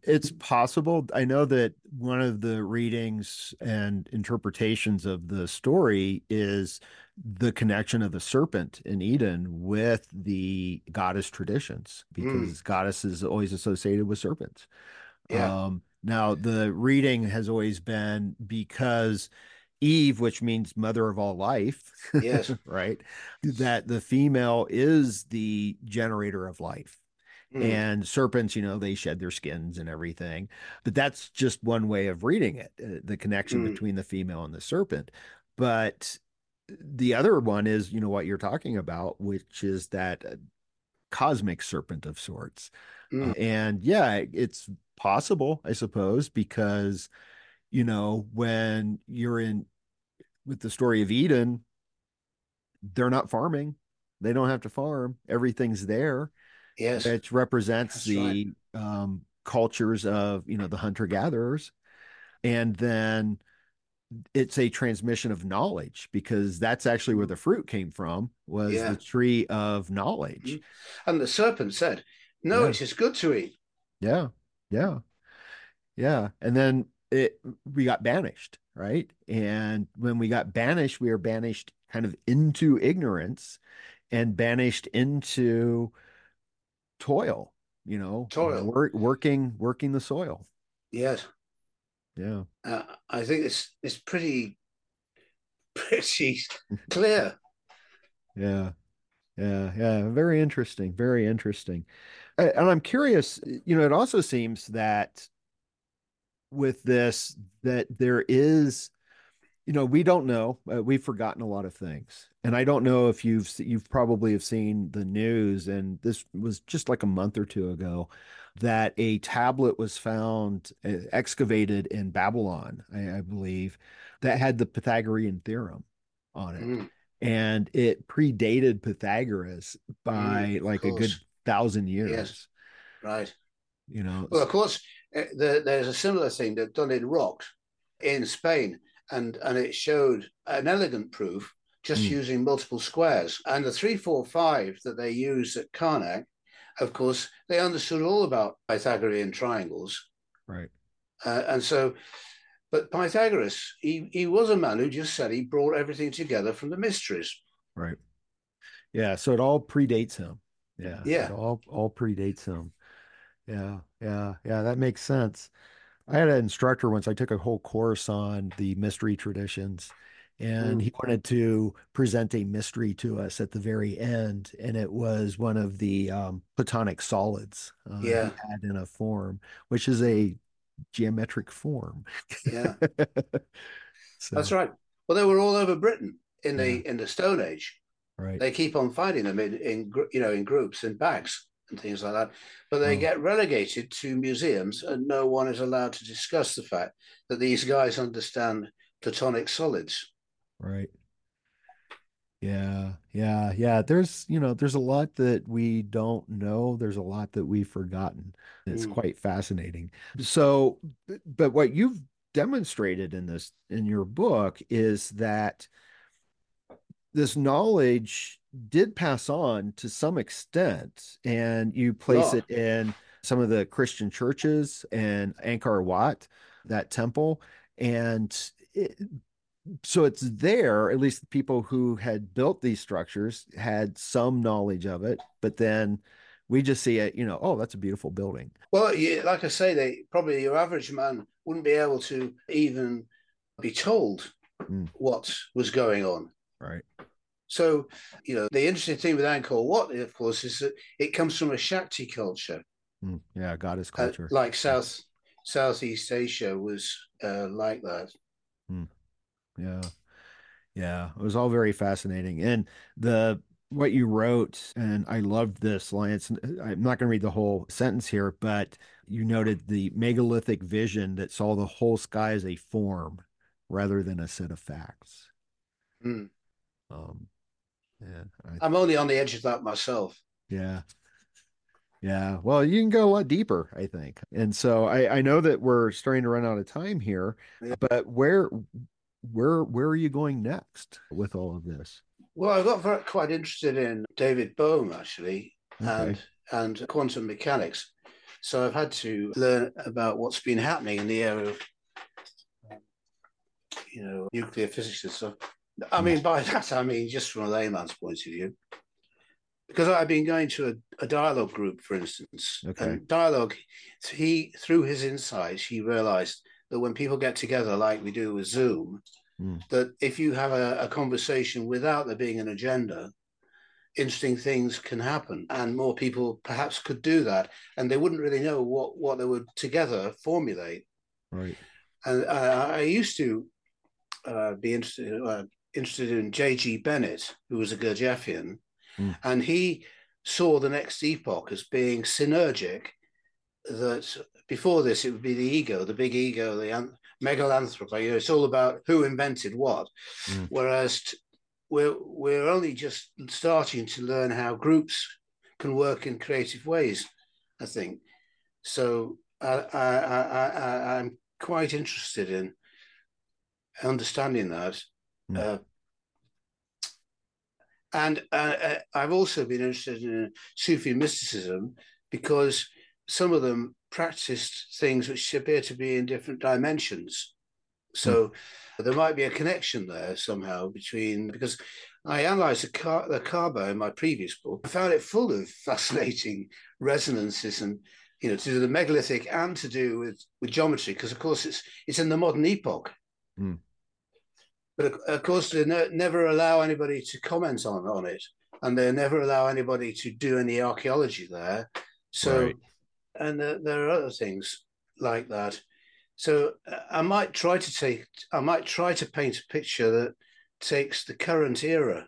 It's possible. I know that one of the readings and interpretations of the story is the connection of the serpent in Eden with the goddess traditions, because goddess is always associated with serpents. Yeah. Now, the reading has always been because Eve, which means mother of all life, Yes. right? That the female is the generator of life. And serpents, they shed their skins and everything. But that's just one way of reading it, the connection between the female and the serpent. But the other one is, what you're talking about, which is that cosmic serpent of sorts. And yeah, it's possible, I suppose, because, when you're in with the story of Eden, they're not farming. They don't have to farm. Everything's there, Yes. which represents That's right. the cultures of, the hunter-gatherers. And then it's a transmission of knowledge, because that's actually where the fruit came from, was the Yeah. tree of knowledge. And the serpent said, no, Yeah. it is good to eat. Yeah. Yeah. Yeah. And then we got banished, right? And when we got banished, we were banished kind of into ignorance and banished into toil, Toil. working the soil. Yes. Yeah. I think it's pretty clear. Yeah. Yeah. Yeah. Very interesting. Very interesting. And I'm curious, it also seems that with this, that there is, we don't know. We've forgotten a lot of things, and I don't know if you've probably have seen the news. And this was just like a month or two ago, that a tablet was found excavated in Babylon, I believe, that had the Pythagorean theorem on it, and it predated Pythagoras by Of like a good course. 1,000 Yes. years. Right. You know, Well, of course, there's a similar thing that done in rocks in Spain, and it showed an elegant proof just mm, using multiple squares. And the 345 that they used at Karnak, of course, they understood all about Pythagorean triangles. right, And so, but Pythagoras, he was a man who just said he brought everything together from the mysteries. right. Yeah, so it all predates him. Yeah, it Yeah. all predates him. Yeah, yeah, yeah, that makes sense. I had an instructor once, I took a whole course on the mystery traditions, and he wanted to present a mystery to us at the very end, and it was one of the Platonic solids he Yeah. had in a form, which is a geometric form. Yeah. That's So, right. Well, they were all over Britain yeah, in the Stone Age. right. They keep on finding them in groups, in bags and things like that. But they Oh, get relegated to museums, and no one is allowed to discuss the fact that these guys understand Platonic solids. right. Yeah, yeah, yeah. There's a lot that we don't know. There's a lot that we've forgotten. It's Mm. quite fascinating. So, but what you've demonstrated in your book is that this knowledge did pass on to some extent, and you place Lot. it in some of the Christian churches and Angkor Wat, that temple. And so it's there, at least the people who had built these structures had some knowledge of it, but then we just see it, oh, that's a beautiful building. Well, like I say, they probably your average man wouldn't be able to even be told Mm, what was going on. right. So, the interesting thing with Angkor Wat, of course, is that it comes from a Shakti culture, Yeah, goddess culture. like Southeast Asia was like that. Mm, yeah. Yeah, it was all very fascinating. And the what you wrote, and I loved this, Lance. I'm not going to read the whole sentence here, but you noted the megalithic vision that saw the whole sky as a form rather than a set of facts. Mm. Um, and I'm only on the edge of that myself. yeah, yeah. Well, you can go a lot deeper, I think. And so I know that we're starting to run out of time here, Yeah. but where are you going next with all of this? Well, I got quite interested in David Bohm actually, Okay. and quantum mechanics. So I've had to learn about what's been happening in the area of, nuclear physics and stuff. I mean, by that, I mean, just from a layman's point of view, because I've been going to a dialogue group, for instance, and dialogue, through his insights, he realized that when people get together like we do with Zoom, that if you have a conversation without there being an agenda, interesting things can happen, and more people perhaps could do that, and they wouldn't really know what they would together formulate. Right. And I used to be interested in J.G. Bennett, who was a Gurdjieffian, and he saw the next epoch as being synergic. That before this, it would be the ego, the big ego, the megalanthropy. It's all about who invented what. Whereas we're only just starting to learn how groups can work in creative ways, I think. So I'm quite interested in understanding that. And I've also been interested in Sufi mysticism, because some of them practiced things which appear to be in different dimensions. So there might be a connection there somehow between, because I analysed the Kaaba in my previous book. I found it full of fascinating resonances, and to do the megalithic and to do with geometry, because of course it's in the modern epoch. But of course, they never allow anybody to comment on it, and they never allow anybody to do any archaeology there. So, and there are other things like that. So I might try to paint a picture that takes the current era.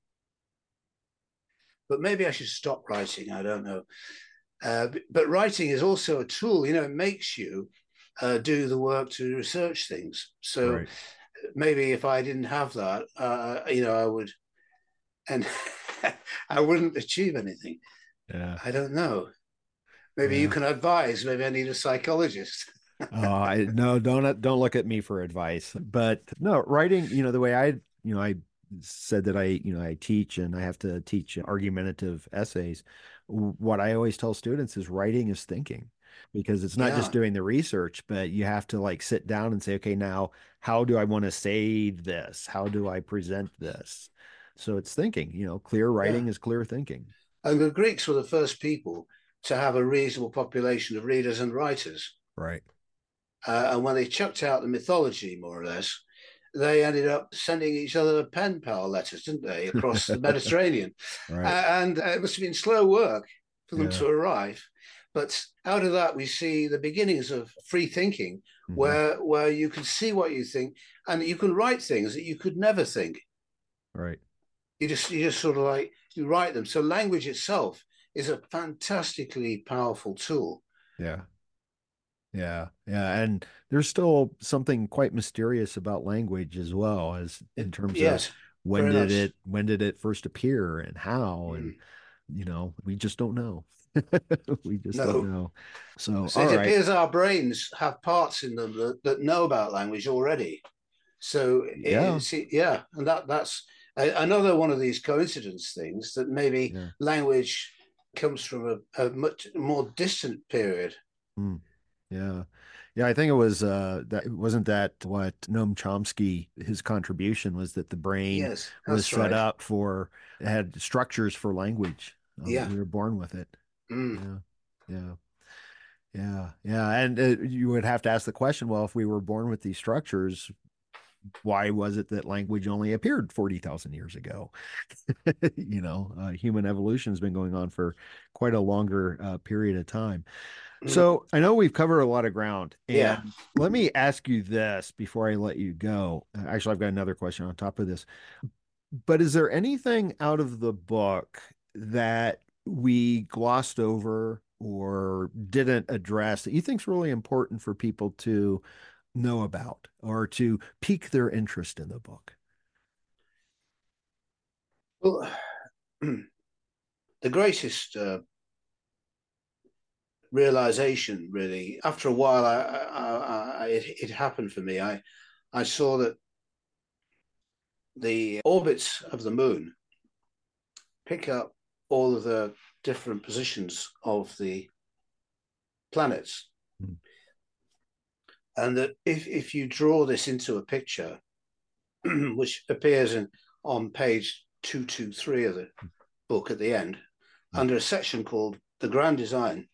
But maybe I should stop writing. I don't know. But writing is also a tool. It makes you do the work to research things. So. Maybe if I didn't have that, I would, and I wouldn't achieve anything. Yeah, I don't know. Maybe you can advise. Maybe I need a psychologist. No, don't look at me for advice. But no, writing, the way I said that I teach, and I have to teach argumentative essays. What I always tell students is writing is thinking. Because it's not just doing the research, but you have to like sit down and say, okay, now how do I want to say this? How do I present this? So it's thinking, clear writing is clear thinking. And the Greeks were the first people to have a reasonable population of readers and writers. Right. And when they chucked out the mythology, more or less, they ended up sending each other pen pal letters, didn't they, across the Mediterranean? And it must have been slow work for them to arrive. But out of that, we see the beginnings of free thinking, where you can see what you think, and you can write things that you could never think. Right. You just sort of like, you write them. So language itself is a fantastically powerful tool. Yeah. And there's still something quite mysterious about language as well, as in terms of when did it first appear and how, and we just don't know. We just don't know. So it appears our brains have parts in them that know about language already. So and that's another one of these coincidence things, that maybe language comes from a much more distant period. I think it was that what Noam Chomsky, his contribution was that the brain was set up for, it had structures for language. We were born with it. And you would have to ask the question, well, if we were born with these structures, why was it that language only appeared 40,000 years ago? Human evolution has been going on for quite a longer period of time. So I know we've covered a lot of ground, and let me ask you this before I let you go. Actually, I've got another question on top of this, but is there anything out of the book that we glossed over or didn't address that you think is really important for people to know about or to pique their interest in the book? Well, the greatest realization, really, after a while, it happened for me. I saw that the orbits of the moon pick up all of the different positions of the planets. Mm. And that if you draw this into a picture, which appears on page 223 of the book at the end, under a section called The Grand Design,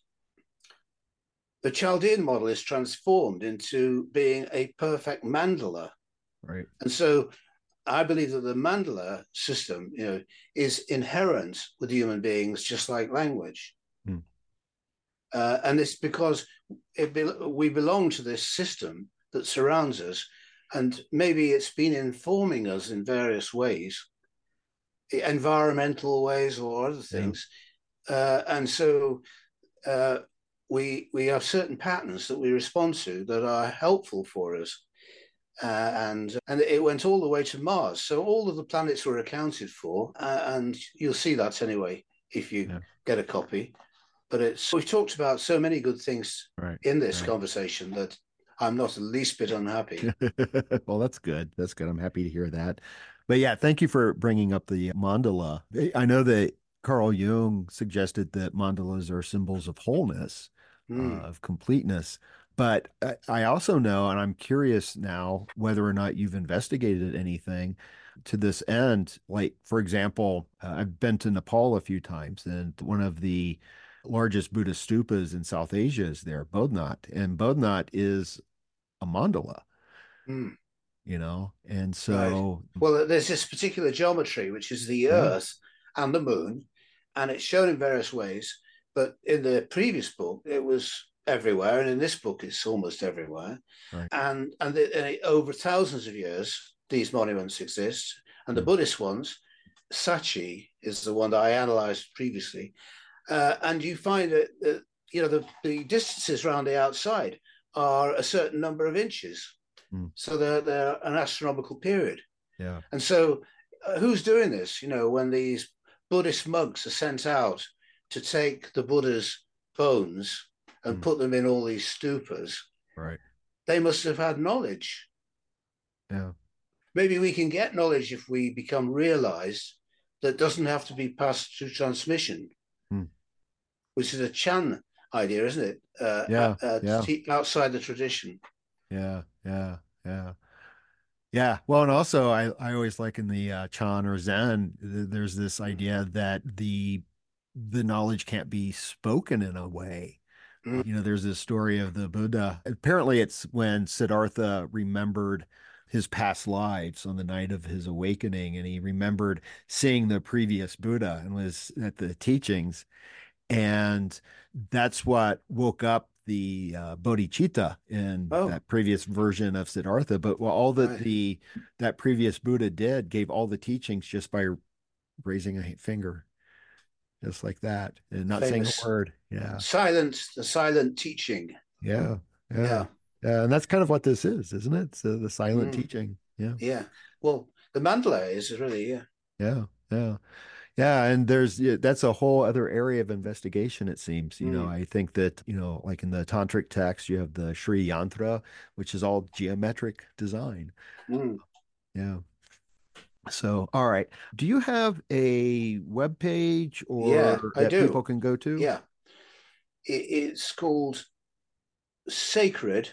the Chaldean model is transformed into being a perfect mandala. Right. And so I believe that the mandala system, is inherent with human beings, just like language. Mm. And it's because we belong to this system that surrounds us, and maybe it's been informing us in various ways, environmental ways or other things. Yeah. And so we have certain patterns that we respond to that are helpful for us. And it went all the way to Mars. So all of the planets were accounted for, and you'll see that anyway if you get a copy. But we've talked about so many good things in this conversation that I'm not the least bit unhappy. Well, that's good. That's good. I'm happy to hear that. But yeah, thank you for bringing up the mandala. I know that Carl Jung suggested that mandalas are symbols of wholeness, of completeness. But I also know, and I'm curious now, whether or not you've investigated anything to this end. Like, for example, I've been to Nepal a few times, and one of the largest Buddhist stupas in South Asia is there, Bodhnath. And Bodhnath is a mandala, and so. Right. Well, there's this particular geometry, which is the Earth and the Moon, and it's shown in various ways. But in the previous book, it was everywhere, and in this book it's almost everywhere. Right. And over thousands of years these monuments exist, and the Buddhist ones, Sachi is the one that I analyzed previously, and you find that the distances around the outside are a certain number of inches, so they're an astronomical period. And so who's doing this? When these Buddhist monks are sent out to take the Buddha's bones and put them in all these stupas, they must have had knowledge. Maybe we can get knowledge if we become realized that doesn't have to be passed through transmission, which is a Chan idea, isn't it? Outside the tradition. Yeah. Well, and also I always like in the Chan or Zen, there's this idea that the knowledge can't be spoken in a way. There's this story of the Buddha. Apparently, it's when Siddhartha remembered his past lives on the night of his awakening, and he remembered seeing the previous Buddha and was at the teachings. And that's what woke up the bodhicitta in that previous version of Siddhartha. But all that that previous Buddha gave all the teachings just by raising a finger. Just like that, and not saying a word. The silent teaching. Yeah. And that's kind of what this is, isn't it? So the silent teaching. Yeah. Well, the mandala is really. Yeah. And that's a whole other area of investigation, it seems. I think that, like in the tantric text, you have the Sri Yantra, which is all geometric design. Yeah. So, all right. Do you have a web page that people can go to? Yeah. It's called Sacred,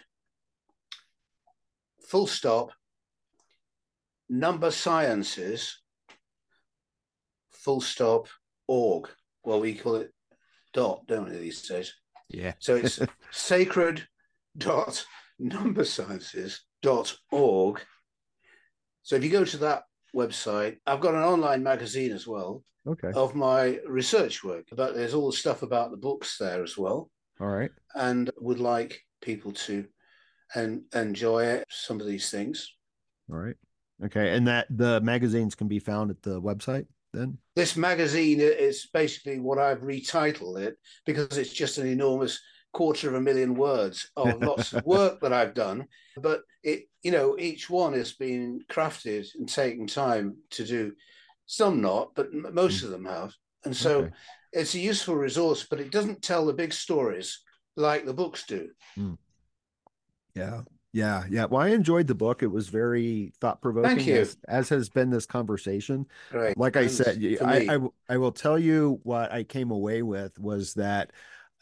full stop, number sciences, full stop, org. Well, we call it dot, don't we, these days? Yeah. So it's sacred dot number sciences dot org. So if you go to that website, I've got an online magazine as well of my research work, but there's all the stuff about the books there as well. All right. And would like people to enjoy some of these things. All right. Okay. And that the magazines can be found at the website then? This magazine is basically what I've retitled it, because it's just an enormous 250,000 words of lots of work that I've done. But each one has been crafted and taken time to do. Some not, but most of them have. And so it's a useful resource, but it doesn't tell the big stories like the books do. Yeah. Well, I enjoyed the book. It was very thought-provoking. Thank you. As has been this conversation. Right. Like I said, I will tell you what I came away with was that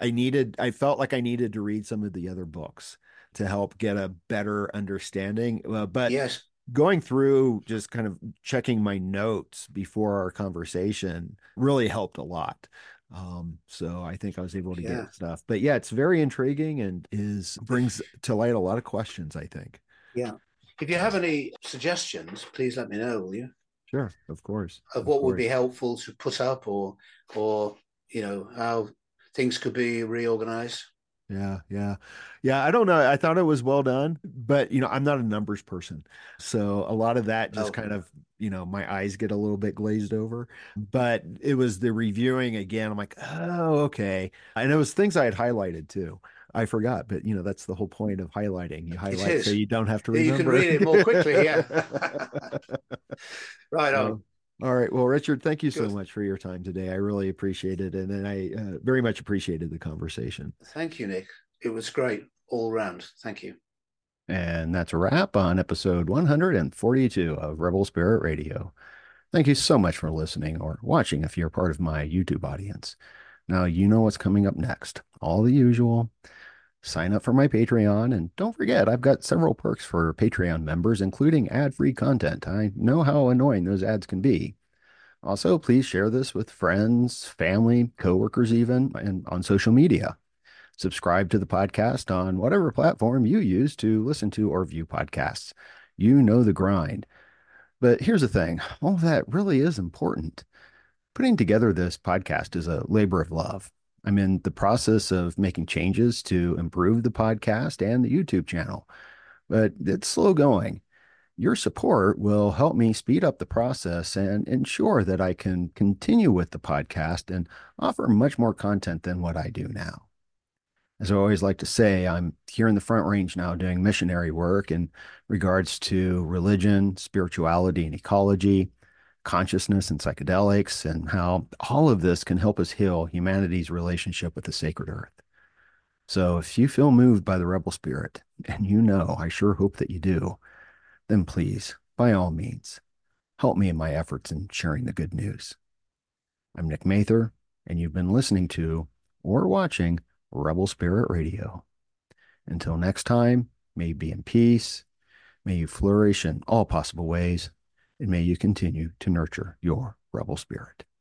I felt like I needed to read some of the other books to help get a better understanding. But Yes. going through just kind of checking my notes before our conversation really helped a lot. So I think I was able to Yeah. get stuff. But yeah, it's very intriguing and is brings to light a lot of questions, I think. Yeah. If you have any suggestions, please let me know, will you? Sure, of course. Of Of what would be course. helpful to put up, or how things could be reorganized. Yeah, yeah. Yeah, I don't know. I thought it was well done, but I'm not a numbers person. So a lot of that just Oh, kind of, my eyes get a little bit glazed over. But it was the reviewing again. I'm like, oh, okay. And it was things I had highlighted too. I forgot, but that's the whole point of highlighting. You it highlight so is. you don't have to You can remember. read it more quickly. Yeah. Right on. So, all right. Well, Richard, thank you so Good. much for your time today. I really appreciate it. And then I very much appreciated the conversation. Thank you, Nick. It was great all round. Thank you. And that's a wrap on episode 142 of Rebel Spirit Radio. Thank you so much for listening or watching if you're part of my YouTube audience. Now you know what's coming up next. All the usual. Sign up for my Patreon, and don't forget, I've got several perks for Patreon members, including ad-free content. I know how annoying those ads can be. Also, please share this with friends, family, coworkers even, and on social media. Subscribe to the podcast on whatever platform you use to listen to or view podcasts. You know the grind. But here's the thing, all that really is important. Putting together this podcast is a labor of love. I'm in the process of making changes to improve the podcast and the YouTube channel, but it's slow going. Your support will help me speed up the process and ensure that I can continue with the podcast and offer much more content than what I do now. As I always like to say, I'm here in the Front Range now doing missionary work in regards to religion, spirituality, and ecology, consciousness and psychedelics, and how all of this can help us heal humanity's relationship with the sacred earth. So if you feel moved by the rebel spirit, and I sure hope that you do, then please, by all means, help me in my efforts in sharing the good news. I'm Nick Mather, and you've been listening to or watching Rebel Spirit Radio. Until next time, may you be in peace, may you flourish in all possible ways, and may you continue to nurture your rebel spirit.